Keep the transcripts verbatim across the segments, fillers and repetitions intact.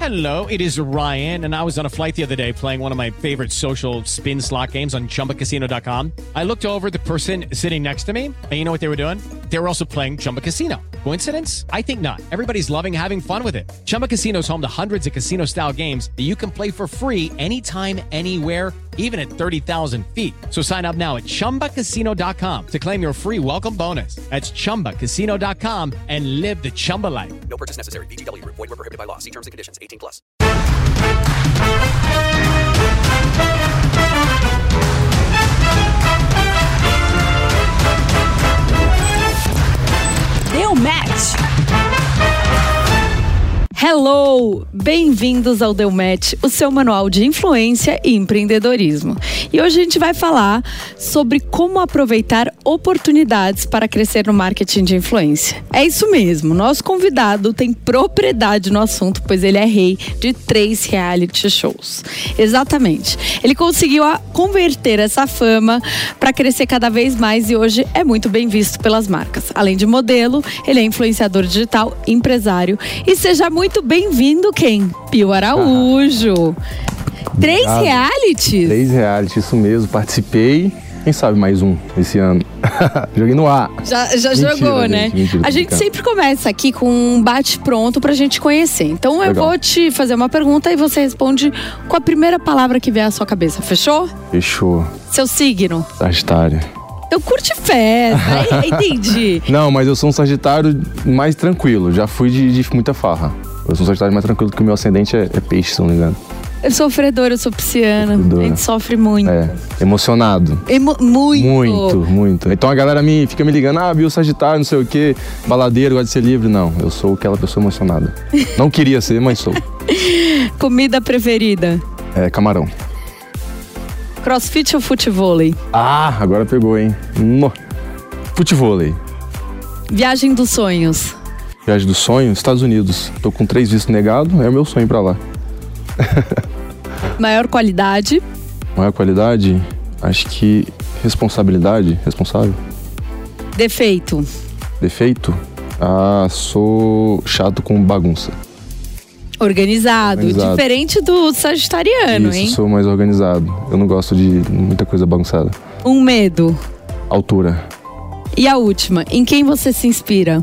Hello, it is Ryan, and I was on a flight the other day playing one of my favorite social spin slot games on Chumba Casino dot com. I looked over at the person sitting next to me, and you know what they were doing? They were also playing Chumba Casino. Coincidence? I think not. Everybody's loving having fun with it. Chumba Casino is home to hundreds of casino-style games that you can play for free anytime, anywhere, even at thirty thousand feet. So sign up now at Chumba Casino dot com to claim your free welcome bonus. That's Chumba Casino dot com and live the Chumba life. No purchase necessary. V G W. Void where prohibited by law. See terms and conditions. eighteen plus. Deu match! Hello! Bem-vindos ao Deu Match, o seu manual de influência e empreendedorismo. E hoje a gente vai falar sobre como aproveitar oportunidades para crescer no marketing de influência. É isso mesmo, nosso convidado tem propriedade no assunto, pois ele é rei de três reality shows. Exatamente. Ele conseguiu converter essa fama para crescer cada vez mais e hoje é muito bem visto pelas marcas. Além de modelo, ele é influenciador digital, empresário e seja muito Muito bem-vindo, quem? Pio Araújo. Ah, Três obrigado. realities? Três realities, isso mesmo. Participei. Quem sabe mais um esse ano. Joguei no ar. Já, já mentira, jogou, gente, né? Mentira, a gente sempre começa aqui com um bate-pronto pra gente conhecer. Então eu Legal. vou te fazer uma pergunta e você responde com a primeira palavra que vier à sua cabeça. Fechou? Fechou. Seu signo? Sagitário. Eu curte festa, entendi. Não, mas eu sou um sagitário mais tranquilo. Já fui de, de muita farra. Eu sou um sagitário mais tranquilo, porque o meu ascendente é, é peixe, se não me engano. Eu sou sofredora, eu sou pisciana. Sofredora. A gente sofre muito. É, emocionado. Emo- muito. Muito, muito. Então a galera me, fica me ligando, ah, Bill Sagitário, não sei o quê, baladeiro, gosta de ser livre. Não, eu sou aquela pessoa emocionada. Não queria ser, mas sou. Comida preferida? É, camarão. Crossfit ou futevôlei? Ah, agora pegou, hein? No. Futevôlei. Viagem dos sonhos? Viagem dos sonhos, Estados Unidos. Tô com três vistos negados, é o meu sonho pra lá. Maior qualidade? Maior qualidade? Acho que responsabilidade, responsável. Defeito? Defeito? Ah, sou chato com bagunça. Organizado, organizado. Diferente do sagitariano, Isso, hein? Sou mais organizado. Eu não gosto de muita coisa bagunçada. Um medo? Altura. E a última, em quem você se inspira?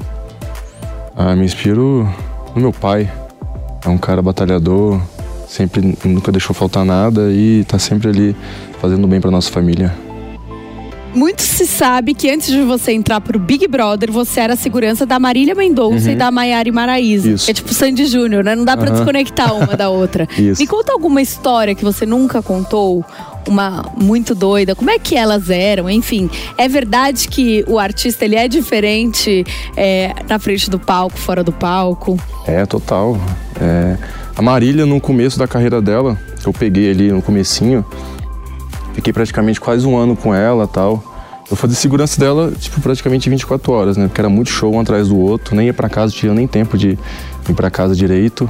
Ah, me inspiro no meu pai. É um cara batalhador, sempre, nunca deixou faltar nada e tá sempre ali fazendo bem pra nossa família. Muito se sabe que antes de você entrar pro Big Brother, você era a segurança da Marília Mendonça uhum. e da Maiara Maraíza. Isso. É tipo Sandy Júnior, né? Não dá pra uhum. desconectar uma da outra. Isso. Me conta alguma história que você nunca contou, uma muito doida. Como é que elas eram? Enfim, é verdade que o artista ele é diferente é, na frente do palco, fora do palco? É, total. É, a Marília, no começo da carreira dela, que eu peguei ali no comecinho, fiquei praticamente quase um ano com ela e tal. Eu fazia segurança dela, tipo, praticamente vinte e quatro horas, né? Porque era muito show um atrás do outro. Nem ia pra casa, tinha nem tempo de ir pra casa direito.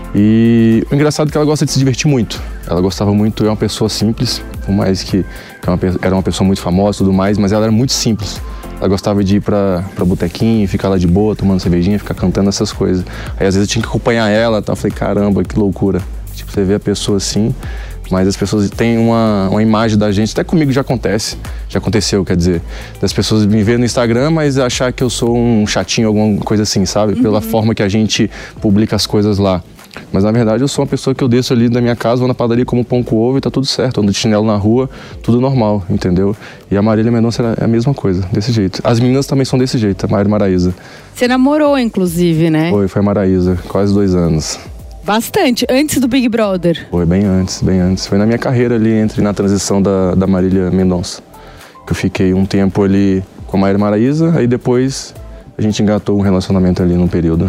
E o engraçado é que ela gosta de se divertir muito. Ela gostava muito, é uma pessoa simples, por mais que, que uma, era uma pessoa muito famosa e tudo mais, mas ela era muito simples. Ela gostava de ir pra, pra botequinho, ficar lá de boa, tomando cervejinha, ficar cantando essas coisas. Aí às vezes eu tinha que acompanhar ela, tá? Eu falei, caramba, que loucura. Tipo, você vê a pessoa assim, mas as pessoas têm uma, uma imagem da gente, até comigo já acontece, já aconteceu, quer dizer, das pessoas me verem no Instagram, mas achar que eu sou um chatinho, alguma coisa assim, sabe? Pela uhum. forma que a gente publica as coisas lá. Mas na verdade eu sou uma pessoa que eu desço ali da minha casa, vou na padaria como pão com ovo e tá tudo certo, ando de chinelo na rua, tudo normal, entendeu? E a Marília Mendonça é a mesma coisa, desse jeito. As meninas também são desse jeito, a Maiara Maraíza. Você namorou, inclusive, né? Foi, foi a Maraíza, quase dois anos. Bastante, antes do Big Brother? Foi, bem antes, bem antes. Foi na minha carreira ali, entre na transição da, da Marília Mendonça. Que eu fiquei um tempo ali com a Maiara Maraíza, aí depois a gente engatou um relacionamento ali num período.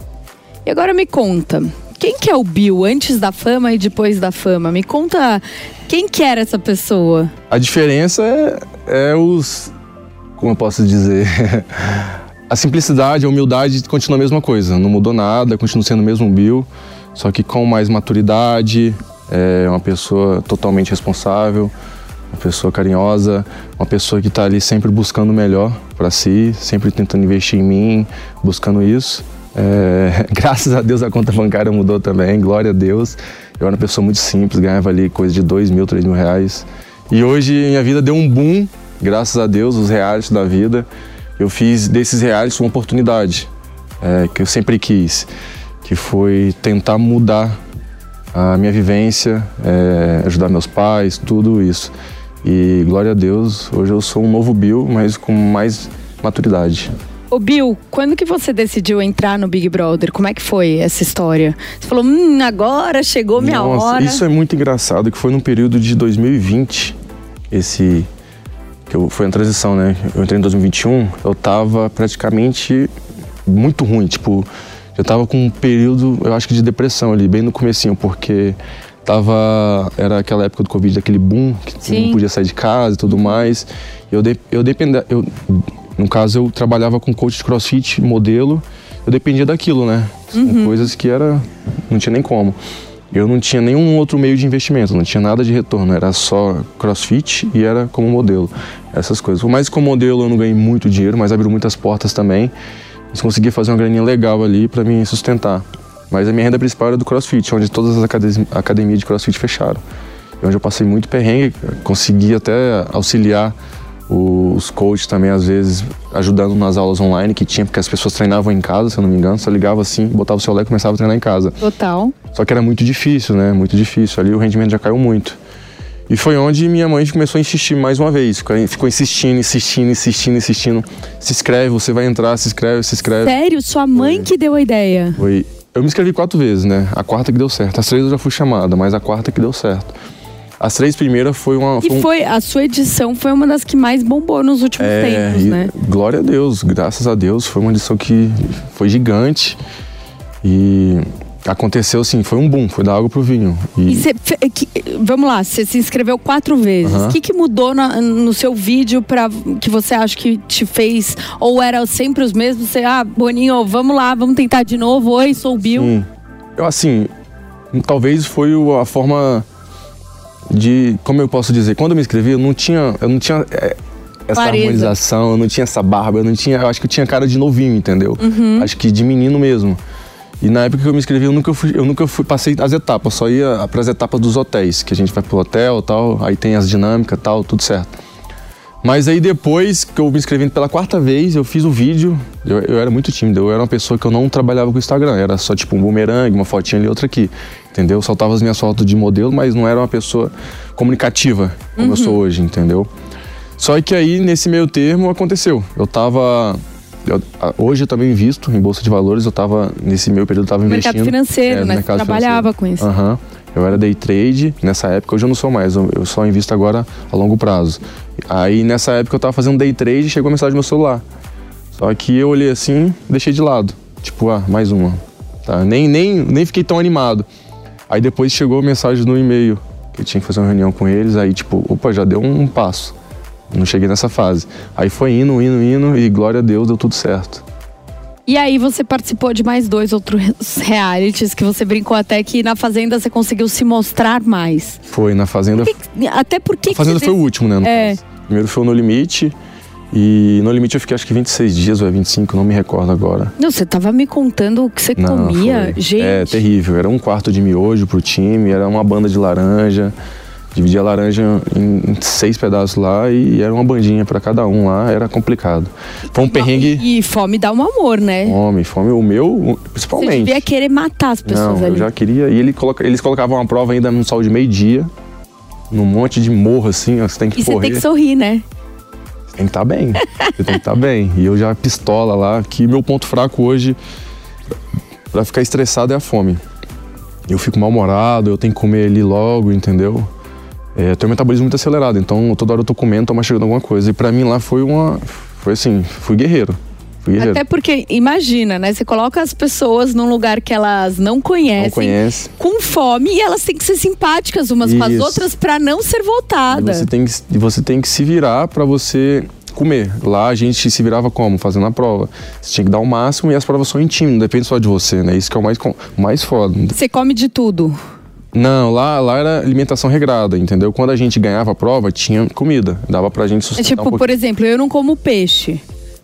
E agora me conta, quem que é o Bill antes da fama e depois da fama? Me conta quem que era essa pessoa. A diferença é, é os... Como eu posso dizer? A simplicidade, a humildade continua a mesma coisa. Não mudou nada, continua sendo o mesmo Bill. Só que com mais maturidade, é uma pessoa totalmente responsável, uma pessoa carinhosa, uma pessoa que está ali sempre buscando o melhor para si, sempre tentando investir em mim, buscando isso. É, graças a Deus a conta bancária mudou também, glória a Deus. Eu era uma pessoa muito simples, ganhava ali coisa de dois mil, três mil reais. E hoje minha vida deu um boom, graças a Deus, os reais da vida. Eu fiz desses reais uma oportunidade, é, que eu sempre quis, que foi tentar mudar a minha vivência, é, ajudar meus pais, tudo isso. E glória a Deus, hoje eu sou um novo Bill, mas com mais maturidade. Ô Bill, quando que você decidiu entrar no Big Brother? Como é que foi essa história? Você falou, hum, agora chegou minha Nossa, hora. Isso é muito engraçado, que foi no período de dois mil e vinte, esse, que eu, foi a transição, né? Eu entrei em dois mil e vinte e um, eu tava praticamente muito ruim, tipo, eu tava com um período, eu acho que de depressão ali, bem no comecinho, porque tava, era aquela época do Covid, aquele boom, que não podia sair de casa e tudo mais. Eu, de, eu dependia, eu, no caso eu trabalhava com coach de crossfit, modelo, eu dependia daquilo, né? Uhum. Coisas que era, não tinha nem como. Eu não tinha nenhum outro meio de investimento, não tinha nada de retorno, era só crossfit e era como modelo, essas coisas. Por mais que como modelo eu não ganhei muito dinheiro, mas abriu muitas portas também. Mas consegui fazer uma graninha legal ali para me sustentar. Mas a minha renda principal era do CrossFit, onde todas as academias de CrossFit fecharam. E onde eu passei muito perrengue, consegui até auxiliar os coaches também, às vezes, ajudando nas aulas online que tinha, porque as pessoas treinavam em casa, se eu não me engano, só ligava assim, botava o celular e começava a treinar em casa. Total. Só que era muito difícil, né? Muito difícil. Ali o rendimento já caiu muito. E foi onde minha mãe começou a insistir mais uma vez. Ficou insistindo, insistindo, insistindo, insistindo. Se inscreve, você vai entrar, se inscreve, se inscreve. Sério? Sua mãe foi. que deu a ideia? Foi. Eu me inscrevi quatro vezes, né? A quarta que deu certo. As três eu já fui chamada, mas a quarta que deu certo. As três primeiras foi uma... Foi e foi, um... a sua edição foi uma das que mais bombou nos últimos é, tempos, né? Glória a Deus, graças a Deus. Foi uma edição que foi gigante. E... aconteceu assim, foi um boom, foi da água pro vinho. E, e cê, que, vamos lá, você se inscreveu quatro vezes. O uh-huh. que, que mudou na, no seu vídeo pra, que você acha que te fez? Ou era sempre os mesmos? Você, ah, Boninho, vamos lá, vamos tentar de novo. Oi, sou o Bill. Sim. Eu, assim, talvez foi a forma de, como eu posso dizer, quando eu me inscrevi, eu não tinha, eu não tinha é, essa Clareza. harmonização, eu não tinha essa barba, eu não tinha, eu acho que eu tinha cara de novinho, entendeu? Uhum. Acho que de menino mesmo. E na época que eu me inscrevi, eu nunca fui, eu nunca fui, passei as etapas, só ia para as etapas dos hotéis, que a gente vai pro hotel e tal, aí tem as dinâmicas e tal, tudo certo. Mas aí depois que eu me inscrevi pela quarta vez, eu fiz o vídeo, eu, eu era muito tímido, eu era uma pessoa que eu não trabalhava com o Instagram, era só tipo um bumerangue, uma fotinha ali, outra aqui, entendeu? Eu soltava as minhas fotos de modelo, mas não era uma pessoa comunicativa, como uhum. eu sou hoje, entendeu? Só que aí, nesse meio termo, aconteceu, eu tava... Eu, hoje eu também invisto em Bolsa de Valores, eu tava, nesse meu período, eu tava investindo. Mercado financeiro, é, né? Mercado Você trabalhava financeiro. com isso. Aham. Uhum. Eu era day trade nessa época, hoje eu não sou mais, eu, eu só invisto agora a longo prazo. Aí nessa época eu tava fazendo day trade e chegou a mensagem no meu celular. Só que eu olhei assim, deixei de lado. Tipo, ah, mais uma. Tá? Nem, nem, nem fiquei tão animado. Aí depois chegou a mensagem no e-mail, que eu tinha que fazer uma reunião com eles, aí tipo, opa, já deu um passo. Não cheguei nessa fase. Aí foi indo, indo, indo e glória a Deus, deu tudo certo. E aí você participou de mais dois outros realities que você brincou até que na Fazenda você conseguiu se mostrar mais. Foi, na Fazenda... Por que, até porque... A Fazenda foi o último, né? No é. caso. Primeiro foi o No Limite. E No Limite eu fiquei acho que vinte e seis dias ou é vinte e cinco, não me recordo agora. Não, você tava me contando o que você não, comia, foi. gente. É, terrível. Era um quarto de miojo pro time, era uma banda de laranja... Dividia a laranja em seis pedaços lá e era uma bandinha pra cada um lá, era complicado. Foi um perrengue... E fome dá um amor, né? Fome, fome, o meu, principalmente. Você devia querer matar as pessoas Não, ali. eu já queria, e ele coloca, eles colocavam uma prova ainda no sol de meio-dia, num monte de morro assim, ó, você tem que e correr. E você tem que sorrir, né? Você tem que estar bem, você tem que estar bem. E eu já pistola lá, que meu ponto fraco hoje, pra ficar estressado, é a fome. Eu fico mal-humorado, eu tenho que comer ali logo, entendeu? É, eu tenho um metabolismo muito acelerado, então toda hora eu tô comendo, tô mastigando alguma coisa. E pra mim lá foi uma... Foi assim, fui guerreiro. Fui guerreiro. Até porque, imagina, né? Você coloca as pessoas num lugar que elas não conhecem, não conhece. com fome, e elas têm que ser simpáticas umas Isso. com as outras pra não ser voltada. E você tem que, você tem que se virar pra você comer. Lá a gente se virava como? Fazendo a prova. Você tinha que dar o máximo e as provas são em time, não depende só de você, né? Isso que é o mais, mais foda. Você come de tudo? Não, lá, lá era alimentação regrada, entendeu? Quando a gente ganhava a prova, tinha comida. Dava pra gente sustentar é tipo, um por exemplo, eu não como peixe.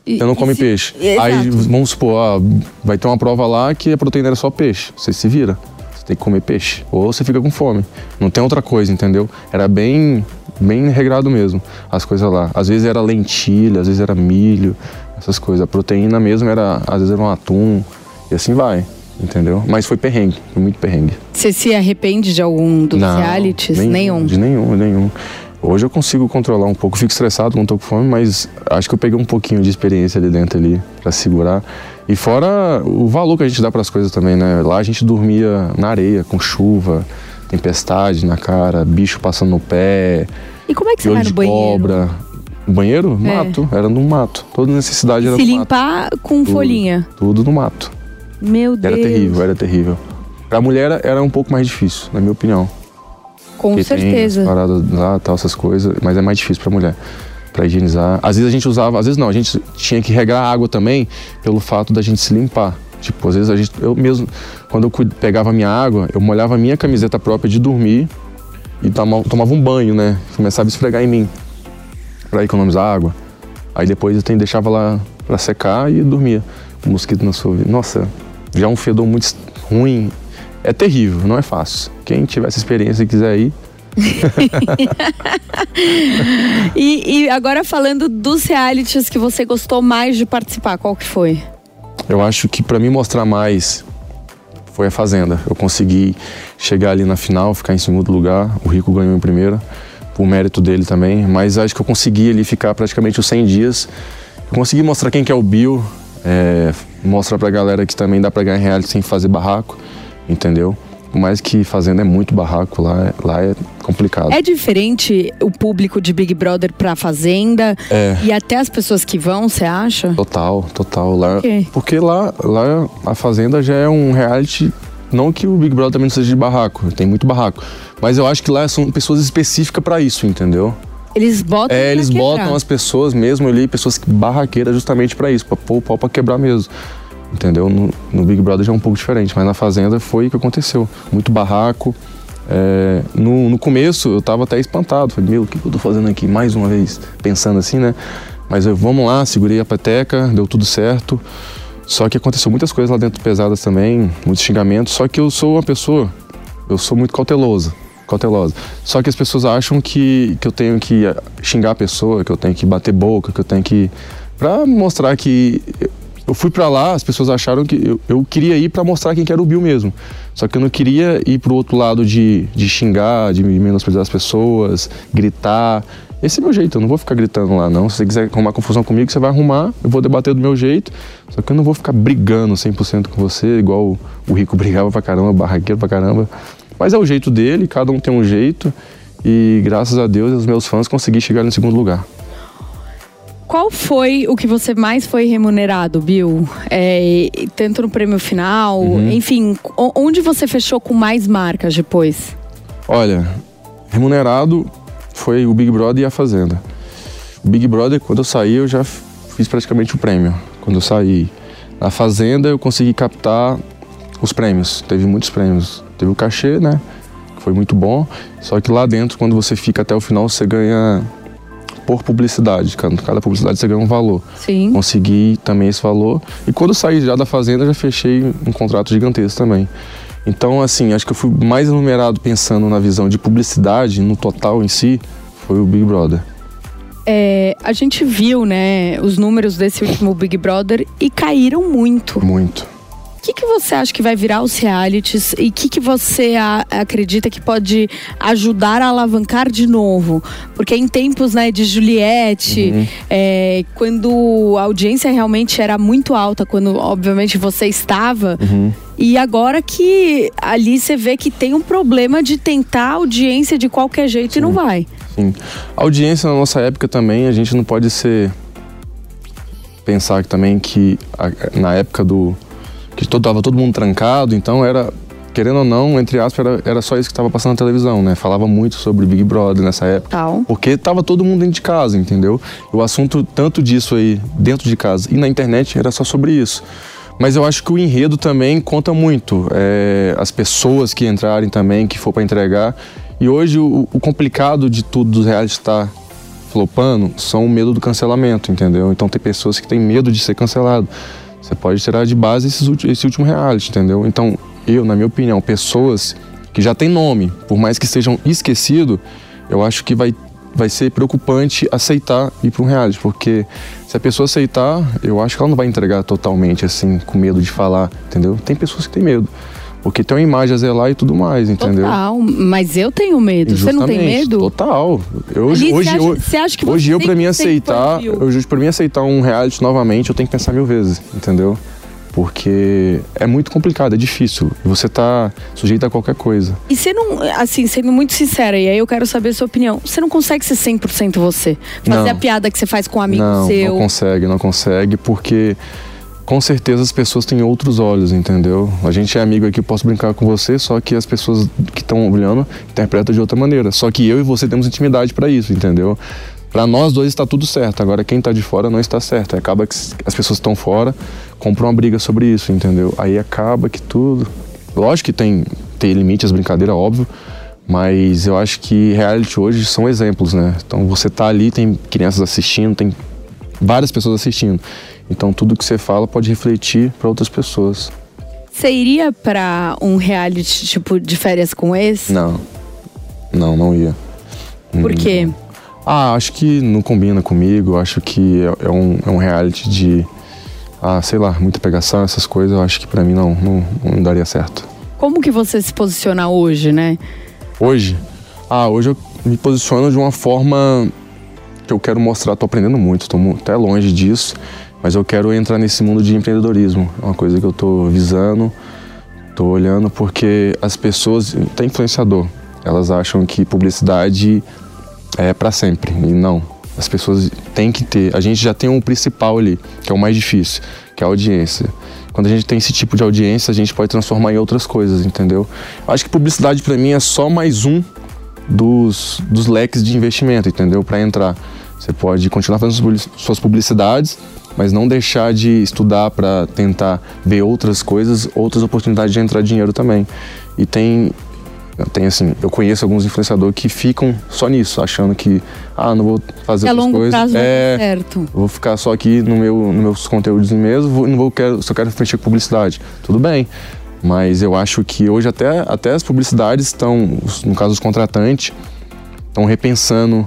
E, você não come se... peixe. Exato. Aí, vamos supor, ó, vai ter uma prova lá que a proteína era só peixe. Você se vira. Você tem que comer peixe. Ou você fica com fome. Não tem outra coisa, entendeu? Era bem, bem regrado mesmo, as coisas lá. Às vezes era lentilha, às vezes era milho, essas coisas. A proteína mesmo era, às vezes era um atum, e assim vai, entendeu? Mas foi perrengue, foi muito perrengue. Você se arrepende de algum dos Não, realities? Nenhum, Nenhum? De nenhum, nenhum. Hoje eu consigo controlar um pouco, fico estressado quando tô com fome, mas acho que eu peguei um pouquinho de experiência ali dentro ali pra segurar. E fora o valor que a gente dá pras coisas também, né? Lá a gente dormia na areia, com chuva, tempestade na cara, bicho passando no pé. E como é que você olho vai no de banheiro? cobra. No banheiro? É. Mato, era no mato. Toda necessidade era Se no mato. limpar com Tudo, folhinha? Tudo no mato. Meu Deus. Era terrível, era terrível. Pra mulher era um pouco mais difícil, na minha opinião. Com Porque certeza. tem as paradas lá, tal, essas coisas, mas é mais difícil pra mulher, pra higienizar. Às vezes a gente usava, às vezes não, a gente tinha que regrar a água também pelo fato da gente se limpar. Tipo, às vezes a gente, eu mesmo, quando eu pegava a minha água, eu molhava a minha camiseta própria de dormir e tomava, tomava um banho, né? Começava a esfregar em mim, pra economizar água. Aí depois eu deixava lá pra secar e dormia. O mosquito na sua vida. Nossa, já é um fedor muito ruim. É terrível, não é fácil. Quem tiver essa experiência e quiser ir. e, e agora falando dos realities que você gostou mais de participar, qual que foi? Eu acho que pra me mostrar mais foi a Fazenda. Eu consegui chegar ali na final, ficar em segundo lugar. O Rico ganhou em primeira, por mérito dele também. Mas acho que eu consegui ali ficar praticamente os cem dias. Eu consegui mostrar quem que é o Bill. É, mostrar pra galera que também dá pra ganhar reality sem fazer barraco. Entendeu? Por mais que Fazenda é muito barraco, lá, lá é complicado. É diferente o público de Big Brother pra Fazenda? É. E até as pessoas que vão, você acha? Total, total. Lá, Por quê? Porque lá, lá a Fazenda já é um reality, não que o Big Brother também não seja de barraco, tem muito barraco. Mas eu acho que lá são pessoas específicas pra isso, entendeu? Eles botam É, pra eles quebrar. botam as pessoas mesmo ali, pessoas barraqueiras justamente pra isso, pra pôr o pau pra quebrar mesmo. Entendeu? No, no Big Brother já é um pouco diferente, mas na Fazenda foi o que aconteceu. Muito barraco. É, no, no começo eu tava até espantado. Falei, meu, o que eu tô fazendo aqui? Mais uma vez, pensando assim, né? Mas eu, vamos lá, segurei a peteca, deu tudo certo. Só que aconteceu muitas coisas lá dentro pesadas também, muitos xingamentos. Só que eu sou uma pessoa, eu sou muito cauteloso. Cautelosa. Só que as pessoas acham que, que eu tenho que xingar a pessoa, que eu tenho que bater boca, que eu tenho que... Pra mostrar que... Eu fui pra lá, as pessoas acharam que eu, eu queria ir pra mostrar quem que era o Bill mesmo. Só que eu não queria ir pro outro lado de, de xingar, de menosprezar as pessoas, gritar. Esse é o meu jeito, eu não vou ficar gritando lá, não. Se você quiser arrumar confusão comigo, você vai arrumar, eu vou debater do meu jeito. Só que eu não vou ficar brigando cem por cento com você, igual o, o Rico brigava pra caramba, barraqueiro pra caramba. Mas é o jeito dele, cada um tem um jeito. E graças a Deus, os meus fãs consegui chegar no segundo lugar. Qual foi o que você mais foi remunerado, Bill? É, tanto no prêmio final, Uhum. enfim, onde você fechou com mais marcas depois? Olha, remunerado foi o Big Brother e a Fazenda. O Big Brother, quando eu saí, eu já fiz praticamente o prêmio. Quando eu saí na Fazenda, eu consegui captar os prêmios. Teve muitos prêmios. Teve o cachê, né? Que foi muito bom. Só que lá dentro, quando você fica até o final, você ganha... por publicidade, cada publicidade você ganha um valor. Sim. Consegui também esse valor. E quando eu saí já da Fazenda, já fechei um contrato gigantesco também. Então, assim, acho que eu fui mais enumerado pensando na visão de publicidade, no total em si, foi o Big Brother. É, a gente viu, né, os números desse último Big Brother e caíram muito. Muito. O que, que você acha que vai virar os realities e o que, que você a, acredita que pode ajudar a alavancar de novo? Porque em tempos, né, de Juliette, Uhum. é, quando a audiência realmente era muito alta, quando obviamente você estava, Uhum. e agora que ali você vê que tem um problema de tentar audiência de qualquer jeito. Sim. E não vai. Sim. A audiência na nossa época também, a gente não pode ser... Pensar que também que a, na época do... que todo, tava todo mundo trancado, então era, querendo ou não, entre aspas, era, era só isso que estava passando na televisão, né? Falava muito sobre Big Brother nessa época. Tal. Porque tava todo mundo dentro de casa, entendeu? O assunto tanto disso aí, dentro de casa e na internet, era só sobre isso. Mas eu acho que o enredo também conta muito. É, as pessoas que entrarem também, que for para entregar. E hoje o, o complicado de tudo dos reality está flopando são o medo do cancelamento, entendeu? Então tem pessoas que têm medo de ser cancelado. Você pode tirar de base esses, esse último reality, entendeu? Então eu, na minha opinião, pessoas que já têm nome, por mais que sejam esquecidos, eu acho que vai, vai ser preocupante aceitar ir para um reality, porque se a pessoa aceitar, eu acho que ela não vai entregar totalmente, assim, com medo de falar, entendeu? Tem pessoas que têm medo, porque tem uma imagem a zelar e tudo mais, entendeu? Total, mas eu tenho medo. Você não tem medo? Total. Eu, hoje, hoje, acha, você acha que hoje você eu, pra mim aceitar, hoje para mim aceitar um reality novamente, eu tenho que pensar mil vezes, entendeu? Porque é muito complicado, é difícil. Você tá sujeito a qualquer coisa. E você não, assim, sendo muito sincera, e aí eu quero saber a sua opinião, você não consegue ser cem por cento você? Fazer não. a piada que você faz com um amigo não, seu? Não consegue, não consegue, porque com certeza as pessoas têm outros olhos, entendeu? A gente é amigo aqui, eu posso brincar com você, só que as pessoas que estão olhando interpretam de outra maneira. Só que eu e você temos intimidade para isso, entendeu? Para nós dois está tudo certo, agora quem tá de fora não está certo. Aí acaba que as pessoas que estão fora compram uma briga sobre isso, entendeu? Aí acaba que tudo... Lógico que tem, tem limite as brincadeiras, óbvio, mas eu acho que reality hoje são exemplos, né? Então você tá ali, tem crianças assistindo, tem várias pessoas assistindo. Então tudo que você fala pode refletir para outras pessoas. Você iria para um reality tipo de férias com ex? Não, não, não ia. Por quê? Ah, acho que não combina comigo, acho que é, é, um, é um reality de, ah, sei lá, muita pegação, essas coisas, eu acho que pra mim não, não, não daria certo. Como que você se posiciona hoje, né? Hoje? Ah, hoje eu me posiciono de uma forma que eu quero mostrar, tô aprendendo muito, tô até longe disso, mas eu quero entrar nesse mundo de empreendedorismo, é uma coisa que eu tô visando, tô olhando, porque as pessoas, tem influenciador, elas acham que publicidade é para sempre, e não. As pessoas têm que ter, a gente já tem um principal ali, que é o mais difícil, que é a audiência. Quando a gente tem esse tipo de audiência, a gente pode transformar em outras coisas, entendeu? Eu acho que publicidade para mim é só mais um dos, dos leques de investimento, entendeu? Para entrar. Você pode continuar fazendo suas publicidades, mas não deixar de estudar para tentar ver outras coisas, outras oportunidades de entrar dinheiro também. E tem... Tem assim, eu conheço alguns influenciadores que ficam só nisso, achando que ah, não vou fazer é outras longo coisas. Prazo é, certo. Vou ficar só aqui no meu, nos meus conteúdos mesmo, vou, não vou quero, só quero mexer com publicidade. Tudo bem, mas eu acho que hoje até, até as publicidades estão, no caso os contratantes, estão repensando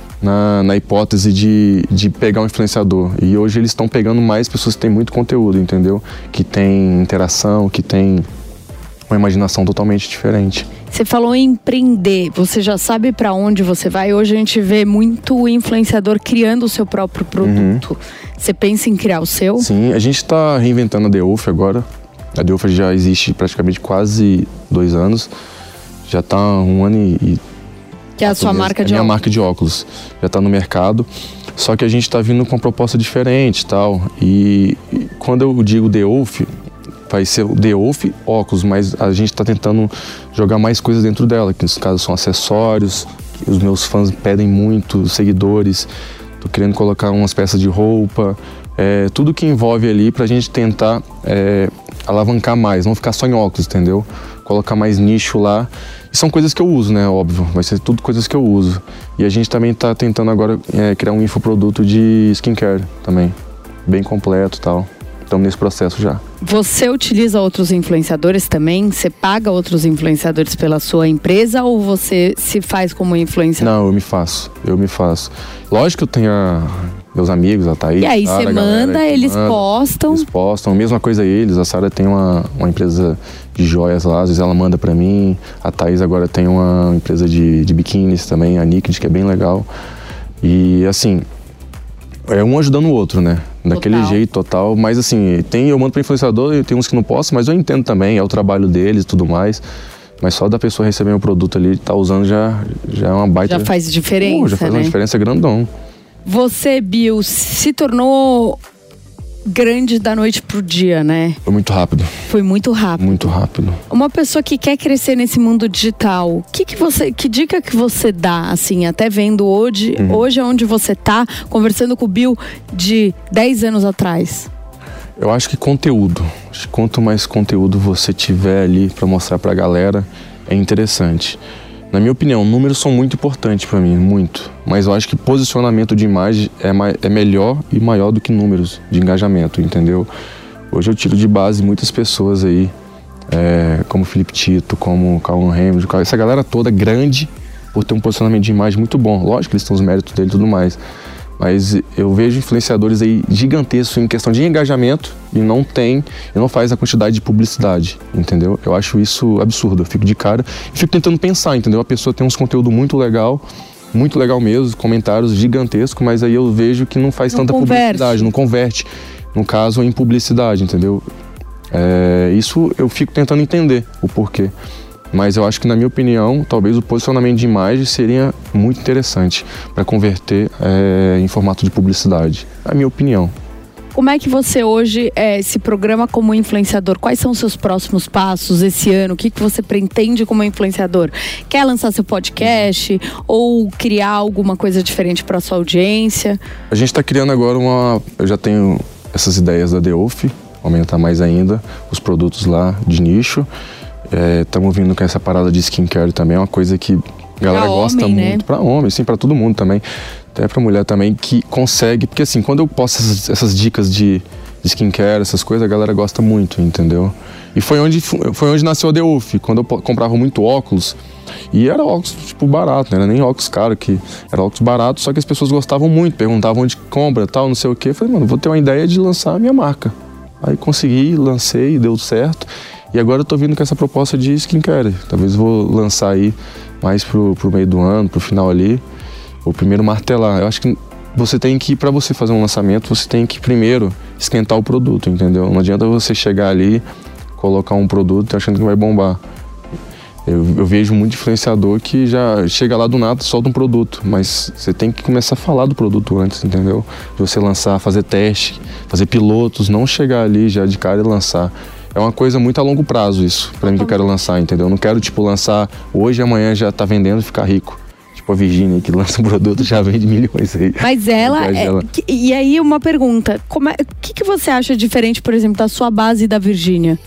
na, na hipótese de, de pegar um influenciador. E hoje eles estão pegando mais pessoas que têm muito conteúdo, entendeu? Que tem interação, que tem uma imaginação totalmente diferente. Você falou em empreender, você já sabe para onde você vai? Hoje a gente vê muito influenciador criando o seu próprio produto. Uhum. Você pensa em criar o seu? Sim, a gente está reinventando a The Wolf agora. A The Wolf já existe praticamente quase dois anos. Já está um ano e... Que é a sua marca de óculos? É a minha marca de óculos. Já está no mercado. Só que a gente está vindo com uma proposta diferente e tal. E quando eu digo The Wolf... vai ser o The Wolf óculos, mas a gente está tentando jogar mais coisas dentro dela, que nos casos são acessórios, que os meus fãs pedem muito, seguidores. Tô querendo colocar umas peças de roupa, é, tudo que envolve ali pra gente tentar é, alavancar mais, não ficar só em óculos, entendeu? Colocar mais nicho lá. E são coisas que eu uso, né? Óbvio, vai ser tudo coisas que eu uso. E a gente também tá tentando agora é, criar um infoproduto de skincare também, bem completo e tal. Estamos nesse processo já. Você utiliza outros influenciadores também? Você paga outros influenciadores pela sua empresa ou você se faz como influenciador? Não, eu me faço, eu me faço. Lógico que eu tenho a, meus amigos, a Thaís. E aí você manda, eles manda, postam. Eles postam, mesma coisa eles. A Sara tem uma, uma empresa de joias lá, às vezes ela manda pra mim. A Thaís agora tem uma empresa de, de biquínis também, a Niked, que é bem legal. E assim, é um ajudando o outro, né? Daquele total. jeito, total. Mas assim, tem, eu mando para influenciador e tem uns que não posso, mas eu entendo também, é o trabalho deles e tudo mais. Mas só da pessoa receber meu produto ali, tá usando, já, já é uma baita... Já faz diferença, uh, Já faz né? uma diferença grandão. Você, Bill, se tornou grande da noite pro dia, né? Foi muito rápido. Foi muito rápido. Muito rápido. Uma pessoa que quer crescer nesse mundo digital, que, que, você, que dica que você dá, assim, até vendo hoje, uhum. hoje onde você tá, conversando com o Bill de dez anos atrás? Eu acho que conteúdo. Acho que quanto mais conteúdo você tiver ali para mostrar pra galera, é interessante. Na minha opinião, números são muito importantes para mim, muito. Mas eu acho que posicionamento de imagem é, mais, é melhor e maior do que números de engajamento, entendeu? Hoje eu tiro de base muitas pessoas aí, é, como Felipe Tito, como Cauã Raymond, essa galera toda grande por ter um posicionamento de imagem muito bom. Lógico que eles têm os méritos dele e tudo mais. Mas eu vejo influenciadores aí gigantescos em questão de engajamento e não tem, e não faz a quantidade de publicidade, entendeu? Eu acho isso absurdo, eu fico de cara e fico tentando pensar, entendeu? A pessoa tem uns conteúdos muito legal, muito legal mesmo, comentários gigantescos, mas aí eu vejo que não faz não tanta converte. publicidade, não converte, no caso, em publicidade, entendeu? É, isso eu fico tentando entender o porquê. Mas eu acho que, na minha opinião, talvez o posicionamento de imagem seria muito interessante para converter é, em formato de publicidade. É a minha opinião. Como é que você hoje é, se programa como influenciador? Quais são os seus próximos passos esse ano? O que, que você pretende como influenciador? Quer lançar seu podcast ou criar alguma coisa diferente para sua audiência? A gente está criando agora uma... Eu já tenho essas ideias da The Wolf, aumentar mais ainda os produtos lá de nicho. Estamos é, vindo com essa parada de skincare também, é uma coisa que a galera pra gosta homem, muito. Né? Para homem, sim, para todo mundo também. Até para mulher também, que consegue... Porque assim, quando eu posto essas, essas dicas de, de skincare, essas coisas, a galera gosta muito, entendeu? E foi onde, foi onde nasceu a The Wolf, quando eu comprava muito óculos. E era óculos, tipo, barato, não era nem óculos caro, que era óculos barato, só que as pessoas gostavam muito, perguntavam onde compra, tal, não sei o quê. Eu falei, mano, vou ter uma ideia de lançar a minha marca. Aí consegui, lancei, deu certo. E agora eu tô vindo com essa proposta de skincare. Talvez vou lançar aí mais pro, pro meio do ano, pro final ali. Ou primeiro martelar. Eu acho que você tem que, para você fazer um lançamento, você tem que primeiro esquentar o produto, entendeu? Não adianta você chegar ali, colocar um produto achando que vai bombar. Eu, eu vejo muito influenciador que já chega lá do nada, solta um produto. Mas você tem que começar a falar do produto antes, entendeu? De você lançar, fazer teste, fazer pilotos, não chegar ali já de cara e lançar. É uma coisa muito a longo prazo isso, pra mim, que eu quero lançar, entendeu? Eu não quero, tipo, lançar hoje e amanhã já tá vendendo e ficar rico. Tipo a Virgínia, que lança um produto já vende milhões aí. Mas ela, é, ela... E aí uma pergunta, como é, o que, que você acha diferente, por exemplo, da sua base e da Virgínia?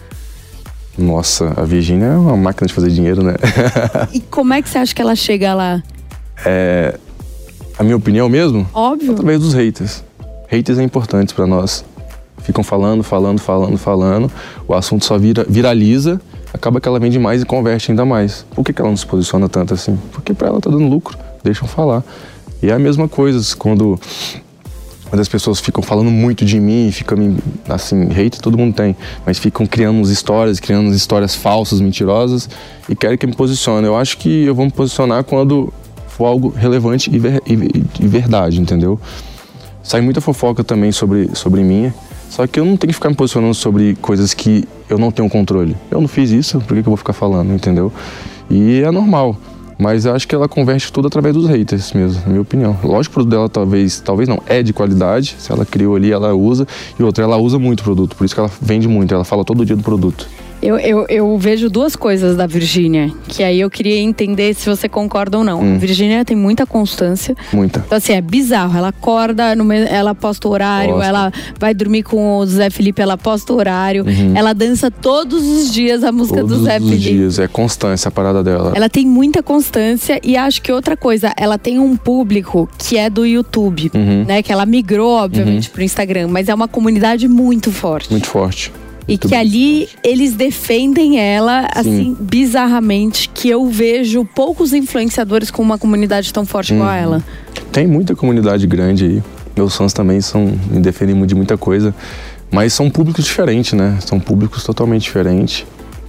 Nossa, a Virgínia é uma máquina de fazer dinheiro, né? E como é que você acha que ela chega lá? É... A minha opinião mesmo? Óbvio. Através dos haters. Haters é importante pra nós. Ficam falando, falando, falando, falando. O assunto só vira, viraliza, acaba que ela vende mais e converte ainda mais. Por que, que ela não se posiciona tanto assim? Porque pra ela tá dando lucro, deixam falar. E é a mesma coisa, quando, quando as pessoas ficam falando muito de mim, ficam assim, hate todo mundo tem, mas ficam criando uns histórias, criando uns histórias falsas, mentirosas, e querem que eu me posicione. Eu acho que eu vou me posicionar quando for algo relevante e, ver, e, e verdade, entendeu? Sai muita fofoca também sobre, sobre mim. Só que eu não tenho que ficar me posicionando sobre coisas que eu não tenho controle. Eu não fiz isso, por que, que eu vou ficar falando, entendeu? E é normal, mas eu acho que ela converte tudo através dos haters mesmo, na minha opinião. Lógico que o produto dela talvez, talvez não, é de qualidade, se ela criou ali, ela usa. E outra, ela usa muito o produto, por isso que ela vende muito, ela fala todo dia do produto. Eu, eu, eu vejo duas coisas da Virgínia, que aí eu queria entender se você concorda ou não. Hum. A Virgínia tem muita constância. Muita. Então assim, é bizarro. Ela acorda, no, ela posta o horário, posta. Ela vai dormir com o Zé Felipe, ela posta o horário. Uhum. Ela dança todos os dias a música todos do Zé Felipe. Todos os dias, é constância a parada dela. Ela tem muita constância e acho que outra coisa, ela tem um público que é do YouTube, uhum. né? Que ela migrou, obviamente, uhum. pro Instagram, mas é uma comunidade muito forte. Muito forte. E que ali eles defendem ela, assim, Sim. bizarramente, que eu vejo poucos influenciadores com uma comunidade tão forte hum. igual a ela. Tem muita comunidade grande aí. Meus fãs também são, me defendem de muita coisa. Mas são públicos diferentes, né? São públicos totalmente diferentes.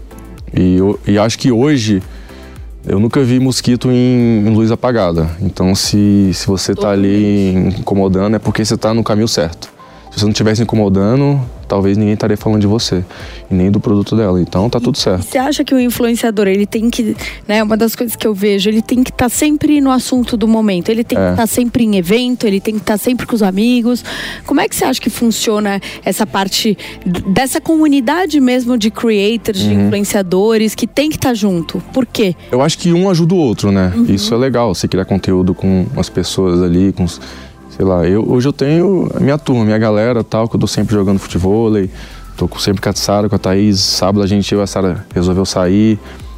E, eu, e acho que hoje, eu nunca vi mosquito em, em luz apagada. Então, se, se você tá ali incomodando, é porque você tá no caminho certo. Se você não estivesse incomodando, talvez ninguém estaria falando de você e nem do produto dela. Então tá tudo certo. Você acha que o influenciador, ele tem que, né, uma das coisas que eu vejo, ele tem que estar tá sempre no assunto do momento. Ele tem é. que estar tá sempre em evento, ele tem que estar tá sempre com os amigos. Como é que você acha que funciona essa parte dessa comunidade mesmo de creators, uhum. de influenciadores, que tem que estar tá junto? Por quê? Eu acho que um ajuda o outro, né? Uhum. Isso é legal, você criar conteúdo com as pessoas ali, com os... Sei lá, eu, hoje eu tenho a minha turma, minha galera tal, que eu tô sempre jogando futevôlei, tô sempre com a Sara, com a Thaís. Sábado a gente, eu e a Sara resolveu sair.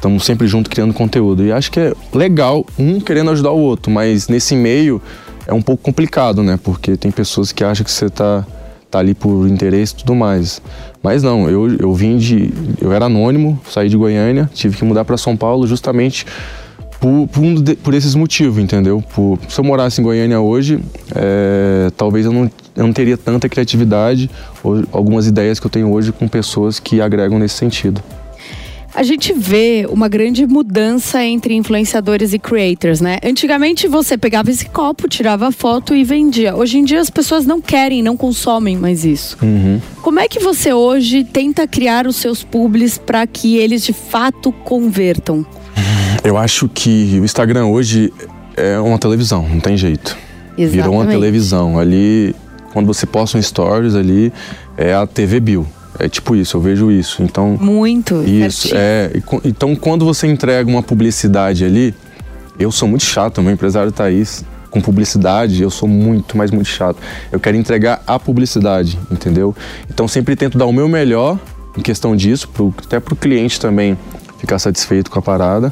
Estamos sempre juntos criando conteúdo. E acho que é legal, um querendo ajudar o outro, mas nesse meio é um pouco complicado, né? Porque tem pessoas que acham que você tá, tá ali por interesse e tudo mais. Mas não, eu, eu vim de... Eu era anônimo, saí de Goiânia, tive que mudar para São Paulo justamente por, por, um de, por esses motivos, entendeu? Por, se eu morasse em Goiânia hoje, é, talvez eu não, eu não teria tanta criatividade ou algumas ideias que eu tenho hoje com pessoas que agregam nesse sentido. A gente vê uma grande mudança entre influenciadores e creators, né? Antigamente você pegava esse copo, tirava foto e vendia. Hoje em dia as pessoas não querem, não consomem mais isso. Uhum. Como é que você hoje tenta criar os seus publis para que eles de fato convertam? Eu acho que o Instagram hoje é uma televisão, não tem jeito. Exatamente. Virou uma televisão. Ali, quando você posta um stories ali, é a T V Bill. É tipo isso, eu vejo isso. Então, muito. Isso, certinho. é. Então, quando você entrega uma publicidade ali, eu sou muito chato, meu empresário tá aí com publicidade, eu sou muito, mas muito chato. Eu quero entregar a publicidade, entendeu? Então, sempre tento dar o meu melhor em questão disso, pro, até pro cliente também ficar satisfeito com a parada.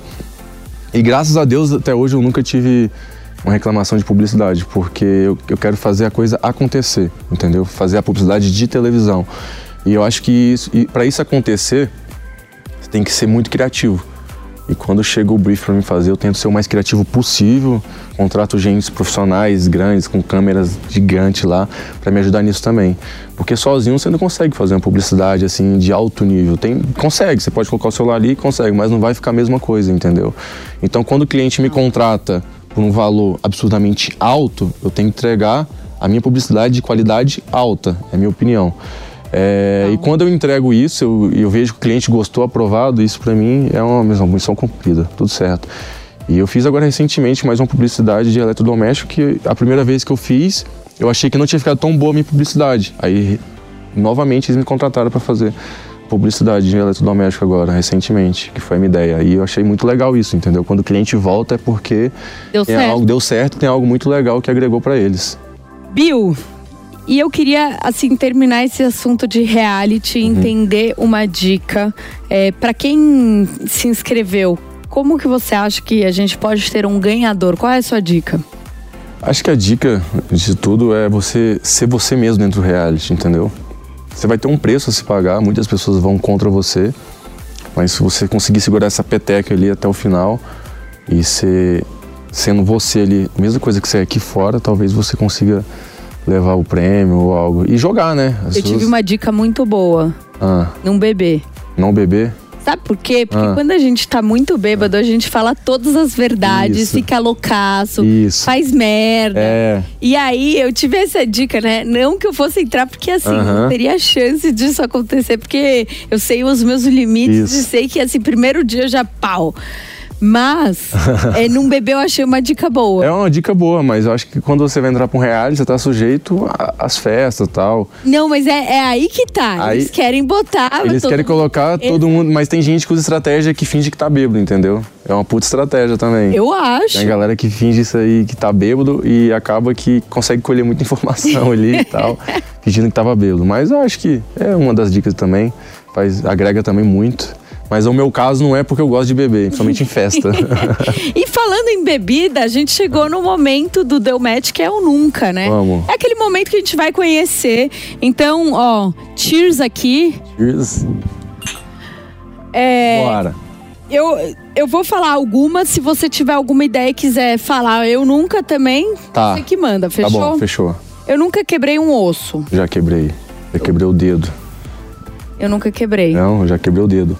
E graças a Deus, até hoje, eu nunca tive uma reclamação de publicidade, porque eu, eu quero fazer a coisa acontecer, entendeu? Fazer a publicidade de televisão. E eu acho que para isso acontecer, você tem que ser muito criativo. E quando chega o brief para mim fazer, eu tento ser o mais criativo possível. Contrato gente profissionais grandes, com câmeras gigantes lá, para me ajudar nisso também. Porque sozinho você não consegue fazer uma publicidade assim de alto nível. Tem, consegue, você pode colocar o celular ali e consegue, mas não vai ficar a mesma coisa, entendeu? Então quando o cliente me contrata por um valor absurdamente alto, eu tenho que entregar a minha publicidade de qualidade alta, é a minha opinião. É, e quando eu entrego isso, eu, eu vejo que o cliente gostou, aprovado, isso pra mim é uma missão cumprida, tudo certo. E eu fiz agora recentemente mais uma publicidade de eletrodoméstico que a primeira vez que eu fiz, eu achei que não tinha ficado tão boa a minha publicidade. Aí, novamente, eles me contrataram para fazer publicidade de eletrodoméstico agora, recentemente, que foi a minha ideia. E eu achei muito legal isso, entendeu? Quando o cliente volta é porque deu tem certo. Algo, deu certo, tem algo muito legal que agregou para eles. Bill, e eu queria, assim, terminar esse assunto de reality, uhum. entender uma dica. É, para quem se inscreveu, como que você acha que a gente pode ter um ganhador? Qual é a sua dica? Acho que a dica de tudo é você ser você mesmo dentro do reality, entendeu? Você vai ter um preço a se pagar, muitas pessoas vão contra você, mas se você conseguir segurar essa peteca ali até o final e ser, sendo você ali, a mesma coisa que você é aqui fora, talvez você consiga levar o prêmio ou algo. E jogar, né? As eu suas... tive uma dica muito boa. Ah. Não beber. Não beber? Sabe por quê? Porque ah. quando a gente tá muito bêbado, a gente fala todas as verdades, Isso. fica loucaço, Isso. faz merda. É. E aí, eu tive essa dica, né? Não que eu fosse entrar, porque assim, uh-huh. não teria chance disso acontecer, porque eu sei os meus limites Isso. e sei que, assim, primeiro dia eu já pau. Mas, é, não beber eu achei uma dica boa. É uma dica boa, mas eu acho que quando você vai entrar pra um reality, você tá sujeito às festas e tal. Não, mas é, é aí que tá. Aí, eles querem botar... Eles querem colocar mundo... todo mundo... Mas tem gente que usa estratégia que finge que tá bêbado, entendeu? É uma puta estratégia também. Eu acho. Tem a galera que finge isso aí, que tá bêbado e acaba que consegue colher muita informação ali e tal, fingindo que tava bêbado. Mas eu acho que é uma das dicas também. Faz, agrega também muito. Mas o meu caso não é porque eu gosto de beber, principalmente em festa. E falando em bebida, a gente chegou no momento do Deu Match, que é o nunca, né? Vamos. É aquele momento que a gente vai conhecer. Então, ó, cheers aqui. Cheers. É, Bora. Eu, eu vou falar algumas, se você tiver alguma ideia e quiser falar eu nunca também, tá. Você que manda, fechou? Tá bom, fechou. Eu nunca quebrei um osso. Já quebrei. Já quebrei o dedo. Eu nunca quebrei. Não, eu já quebrei o dedo.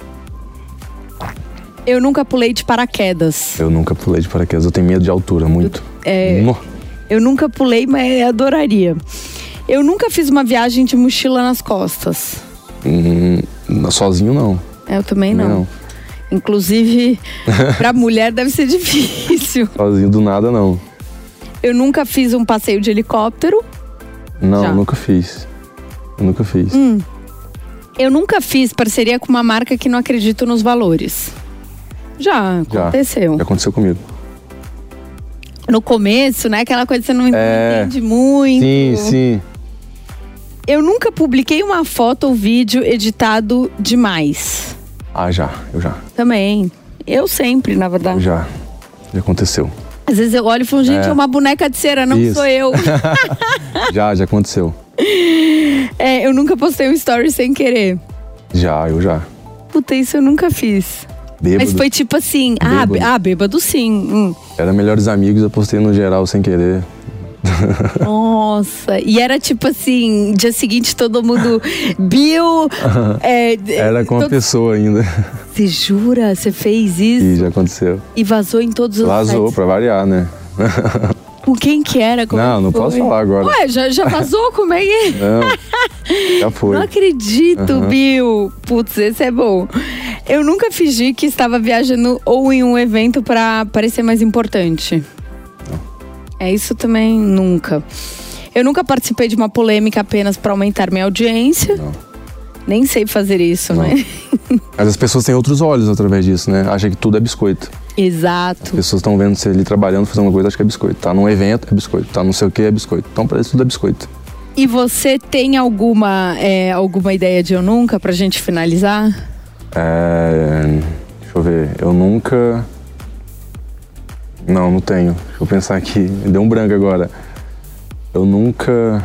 Eu nunca pulei de paraquedas. Eu nunca pulei de paraquedas. Eu tenho medo de altura, muito. É, eu nunca pulei, mas adoraria. Eu nunca fiz uma viagem de mochila nas costas. Hum, sozinho, não. É, eu também não. não. Inclusive, pra mulher deve ser difícil. Sozinho do nada, não. Eu nunca fiz um passeio de helicóptero. Não, Já. nunca fiz. Eu nunca fiz. Hum. Eu nunca fiz parceria com uma marca que não acredito nos valores. Já aconteceu. Já, já aconteceu comigo. No começo, né? Aquela coisa que você não é, entende muito. Sim, sim. Eu nunca publiquei uma foto ou vídeo editado demais. Ah, já, eu já. Também. Eu sempre, na verdade. Já. Já aconteceu. Às vezes eu olho e falo, gente, é, é uma boneca de cera, não Isso. sou eu. Já, já aconteceu. É, eu nunca postei um story sem querer. Já, eu já. Puta, isso eu nunca fiz. Bêbado. Mas foi tipo assim, ah, Bêbado. ah, bêbado sim. Hum. Era melhores amigos, eu postei no geral sem querer. Nossa, e era tipo assim, dia seguinte todo mundo Bill. É, Era com a todo... pessoa ainda. Você jura? Você fez isso? E já aconteceu. E vazou em todos os Vazou, sites. pra variar, né? Com quem que era? Como não, não foi? posso falar agora. Ué, já, já vazou? Como é que... Não, já foi. Não acredito, Uhum. Bill. Putz, esse é bom. Eu nunca fingi que estava viajando ou em um evento pra parecer mais importante. Não. É isso também, nunca. Eu nunca participei de uma polêmica apenas pra aumentar minha audiência. Não. Nem sei fazer isso, Não. né? Mas as pessoas têm outros olhos através disso, né? Acham que tudo é biscoito. Exato. As pessoas estão vendo você ali trabalhando, fazendo uma coisa, acham que é biscoito. Tá num evento, é biscoito. Tá não sei o que, é biscoito. Então, pra isso, tudo é biscoito. E você tem alguma, é, alguma ideia de eu nunca pra gente finalizar? É... Deixa eu ver. Eu nunca... Não, não tenho. Deixa eu pensar aqui. Me deu um branco agora. Eu nunca...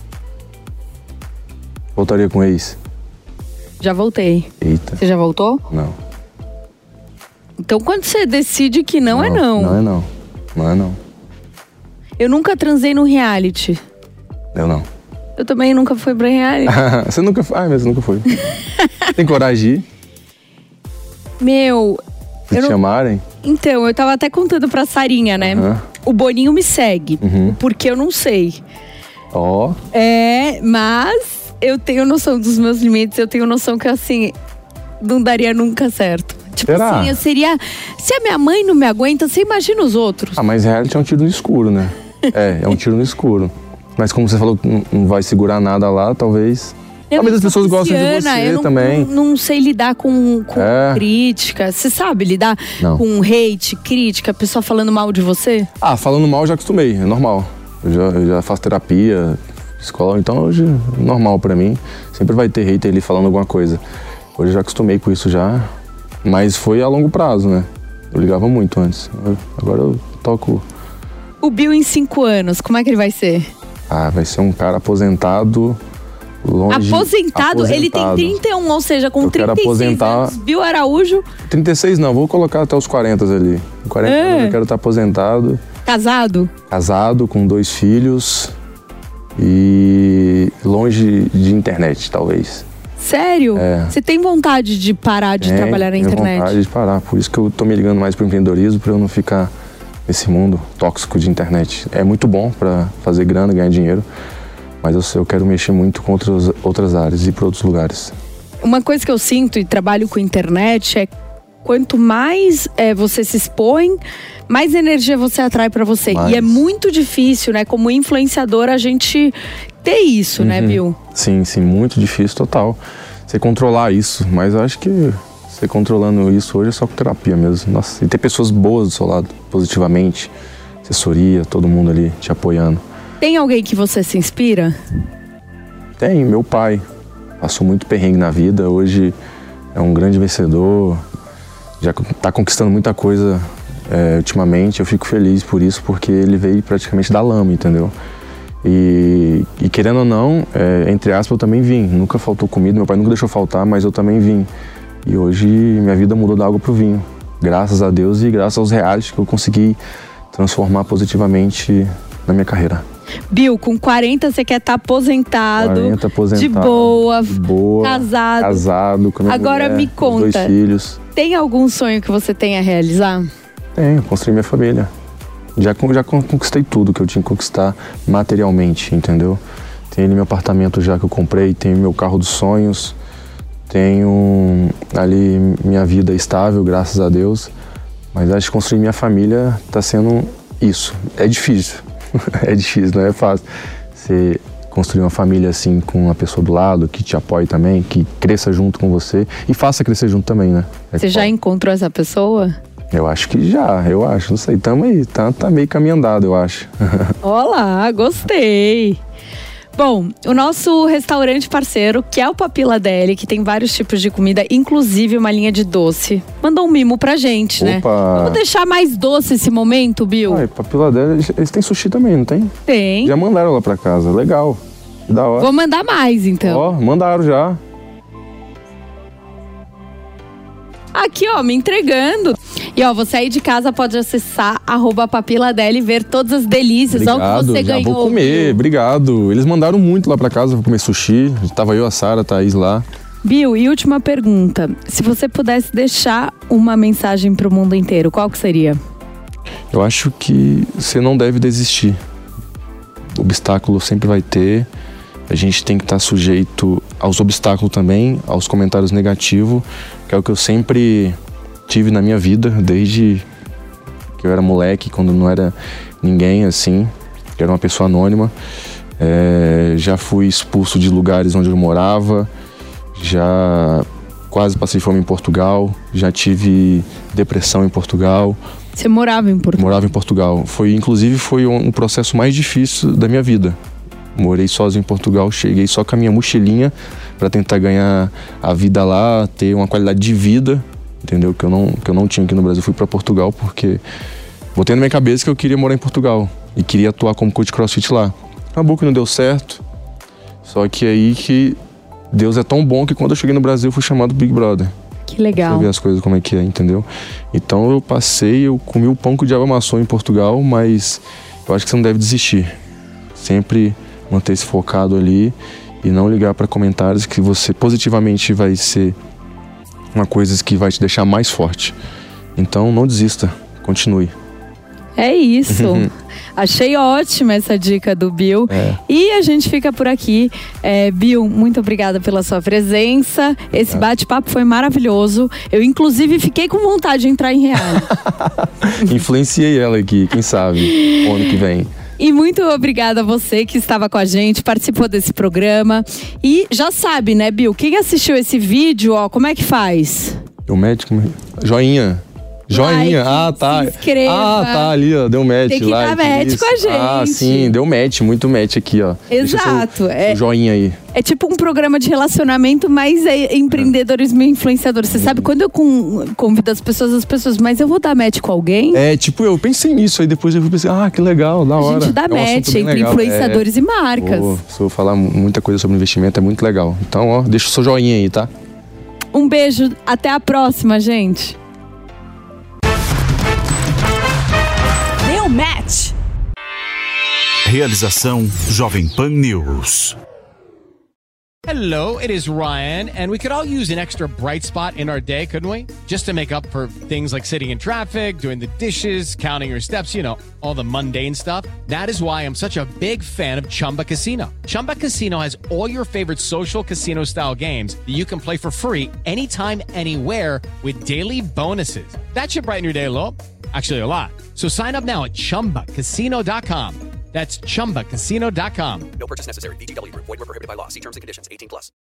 Voltaria com ex. Já voltei. Eita. Você já voltou? Não. Então quando você decide que não, é não. Não é não. Não é não. Eu nunca transei no reality. Eu não. Eu também nunca fui pra reality. Você nunca foi? Ah, mas você nunca foi. Tem coragem de ir? Meu... Se eu te não... chamarem? Então, eu tava até contando pra Sarinha, né? Uhum. O Boninho me segue, Uhum. porque eu não sei. Ó. É, mas eu tenho noção dos meus limites, eu tenho noção que assim, não daria nunca certo. Tipo Será? assim, eu seria... Se a minha mãe não me aguenta, você imagina os outros. Ah, mas reality é um tiro no escuro, né? É, é um tiro no escuro. Mas como você falou que não- não vai segurar nada lá, talvez... Eu Talvez as sou pessoas gostem de pisciana, você eu não, também. Não, não sei lidar com, com É. crítica. Você sabe lidar Não. com hate, crítica, pessoa falando mal de você? Ah, falando mal eu já acostumei, é normal. Eu já, eu já faço terapia, psicólogo, então hoje é normal pra mim. Sempre vai ter hater ali falando alguma coisa. Hoje eu já acostumei com isso já, mas foi a longo prazo, né? Eu ligava muito antes. Eu- Agora eu toco... O Bill em cinco anos, como é que ele vai ser? Ah, vai ser um cara aposentado, longe... Aposentado? Ele tem aposentado. trinta e um, ou seja, com Eu quero trinta e seis aposentar- anos. Bill Araújo, trinta e seis não, vou colocar até os quarenta ali. Com quarenta É. anos eu quero estar aposentado, casado. casado, com dois filhos e longe de internet, talvez. Sério? É. Você tem vontade de parar de Tenho- trabalhar na tenho internet? vontade de parar, por isso que eu tô me ligando mais pro empreendedorismo, para eu não ficar nesse mundo tóxico de internet. É muito bom para fazer grana, ganhar dinheiro, mas eu, eu quero mexer muito com outras, outras áreas e ir para outros lugares. Uma coisa que eu sinto e trabalho com internet é quanto mais é, você se expõe, mais energia você atrai pra você. Mais. E é muito difícil, né? Como influenciador, a gente ter isso, né, Uhum. Bill? Sim, sim, muito difícil, total. Você controlar isso, mas eu acho que você controlando isso hoje é só com terapia mesmo. Nossa, e ter pessoas boas do seu lado, positivamente, assessoria, todo mundo ali te apoiando. Tem alguém que você se inspira? Tem, meu pai. Passou muito perrengue na vida, hoje é um grande vencedor, já está conquistando muita coisa é, ultimamente. Eu fico feliz por isso, porque ele veio praticamente da lama, entendeu? E, e querendo ou não, é, entre aspas, eu também vim. Nunca faltou comida, meu pai nunca deixou faltar, mas eu também vim. E hoje minha vida mudou da água pro vinho. Graças a Deus e graças aos reais que eu consegui transformar positivamente na minha carreira. Bill, com quarenta você quer estar aposentado, quarenta, aposentado, de boa, de boa, casado. casado com a minha Agora mulher, me com os conta. dois filhos. Tem algum sonho que você tenha a realizar? Tenho, construí minha família. Já, con- já con- conquistei tudo que eu tinha que conquistar materialmente, entendeu? Tenho ali meu apartamento já que eu comprei, tenho meu carro dos sonhos, tenho ali minha vida estável, graças a Deus. Mas acho que construir minha família está sendo isso. É difícil, é difícil, não é fácil. Você construir uma família assim com uma pessoa do lado, que te apoie também, que cresça junto com você e faça crescer junto também, né? É Você já foda. encontrou essa pessoa? Eu acho que já, eu acho, não sei, tamo aí, tá, tá meio caminho andado, eu acho. Olá, gostei. Bom, o nosso restaurante parceiro, que é o Papila Deli, que tem vários tipos de comida, inclusive uma linha de doce, mandou um mimo pra gente, Opa. né? Vamos deixar mais doce esse momento, Bill? Ai, Papila Deli, eles, eles têm sushi também, não tem? Tem. Já mandaram lá pra casa, legal. Que da hora. Vou mandar mais, então. Ó, mandaram já. Aqui, ó, me entregando. E, ó, você aí de casa pode acessar arroba Papila Deli e ver todas as delícias. Obrigado, Olha o que você já ganhou. vou comer, Bill. obrigado. Eles mandaram muito lá pra casa pra comer sushi. Tava eu, a Sara, a Thaís lá. Bill, e última pergunta. Se você pudesse deixar uma mensagem pro mundo inteiro, qual que seria? Eu acho que você não deve desistir. Obstáculo sempre vai ter. A gente tem que estar sujeito aos obstáculos também, aos comentários negativos, que é o que eu sempre tive na minha vida, desde que eu era moleque, quando não era ninguém assim, que era uma pessoa anônima. É, já fui expulso de lugares onde eu morava, já quase passei fome em Portugal, já tive depressão em Portugal. Você morava em Portugal? Morava em Portugal. Foi, inclusive, foi um processo mais difícil da minha vida. Morei sozinho em Portugal, cheguei só com a minha mochilinha para tentar ganhar a vida lá, ter uma qualidade de vida, entendeu? Que eu não, que eu não tinha aqui no Brasil. Fui para Portugal porque botei na minha cabeça que eu queria morar em Portugal e queria atuar como coach crossfit lá. Acabou que não deu certo, só que aí que Deus é tão bom que quando eu cheguei no Brasil eu fui chamado Big Brother. Que legal. Pra ver as coisas como é que é, entendeu? Então eu passei, eu comi o pão que o diabo amassou em Portugal, mas eu acho que você não deve desistir. Sempre manter-se focado ali e não ligar para comentários, que você positivamente vai ser uma coisa que vai te deixar mais forte. Então não desista, continue. É isso. Achei ótima essa dica do Bill. É. E a gente fica por aqui. É, Bill, muito obrigada pela sua presença. Esse bate-papo foi maravilhoso. Eu, inclusive, fiquei com vontade de entrar em reality. Influenciei ela aqui, quem sabe, ano que vem. E muito obrigada a você que estava com a gente, participou desse programa. E já sabe, né, Bill? Quem assistiu esse vídeo, ó, como é que faz? O médico, joinha. Joinha, Like, ah, tá. se inscreva. Ah, tá ali, ó, deu match. Tem que like, dar match isso. com a gente. Ah, sim, deu match, muito match aqui, ó. Exato. Deixa seu, é, seu joinha aí. é tipo um programa de relacionamento, mas é empreendedorismo e influenciador. Você sabe, quando eu con- convido as pessoas, as pessoas, mas eu vou dar match com alguém? É, tipo, eu pensei nisso, aí depois eu pensei, ah, que legal, da A hora. gente dá É um assunto match bem entre legal. influenciadores É. e marcas. Vou, se eu falar muita coisa sobre investimento, é muito legal. Então, ó, deixa o seu joinha aí, tá? Um beijo, até a próxima, gente. Deu match. Realização Jovem Pan News. Hello, it is Ryan, and we could all use an extra bright spot in our day, couldn't we? Just to make up for things like sitting in traffic, doing the dishes, counting your steps, you know, all the mundane stuff. That is why I'm such a big fan of Chumba Casino. Chumba Casino has all your favorite social casino-style games that you can play for free anytime, anywhere with daily bonuses. That should brighten your day a little. Actually, a lot. So sign up now at chumba casino dot com. That's chumba casino dot com. No purchase necessary. V G W Group. Void where prohibited by law. See terms and conditions. eighteen plus.